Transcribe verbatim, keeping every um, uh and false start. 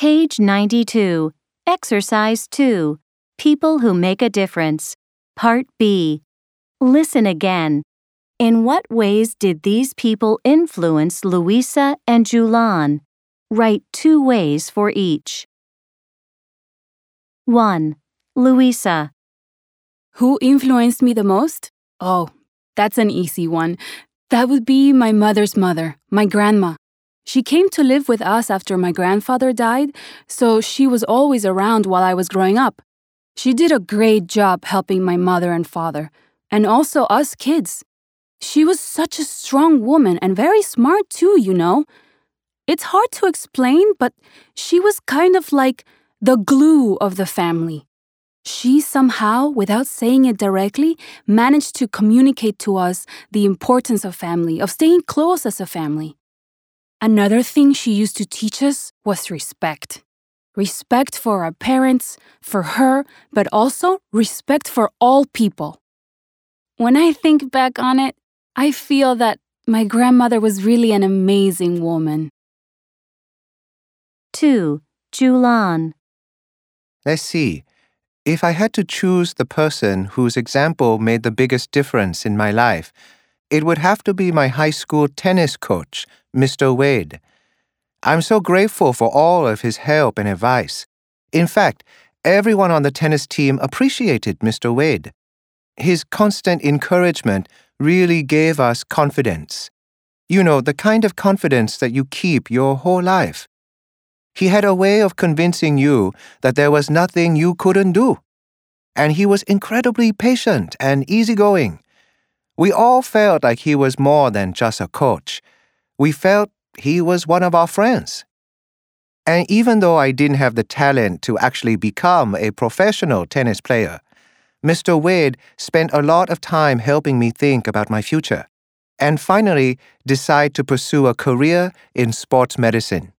Page ninety-two, Exercise two, People Who Make a Difference, Part B. Listen again. In what ways did these people influence Louisa and Julan? Write two ways for each. one. Louisa. Who influenced me the most? Oh, that's an easy one. That would be my mother's mother, my grandma. She came to live with us after my grandfather died, so she was always around while I was growing up. She did a great job helping my mother and father, and also us kids. She was such a strong woman and very smart too, you know. It's hard to explain, but she was kind of like the glue of the family. She somehow, without saying it directly, managed to communicate to us the importance of family, of staying close as a family. Another thing she used to teach us was respect. Respect for our parents, for her, but also respect for all people. When I think back on it, I feel that my grandmother was really an amazing woman. two. Julan. Let's see. If I had to choose the person whose example made the biggest difference in my life, it would have to be my high school tennis coach, Mister Wade. I'm so grateful for all of his help and advice. In fact, everyone on the tennis team appreciated Mister Wade. His constant encouragement really gave us confidence. You know, the kind of confidence that you keep your whole life. He had a way of convincing you that there was nothing you couldn't do. And he was incredibly patient and easygoing. We all felt like he was more than just a coach. We felt he was one of our friends. And even though I didn't have the talent to actually become a professional tennis player, Mister Wade spent a lot of time helping me think about my future, and finally decide to pursue a career in sports medicine.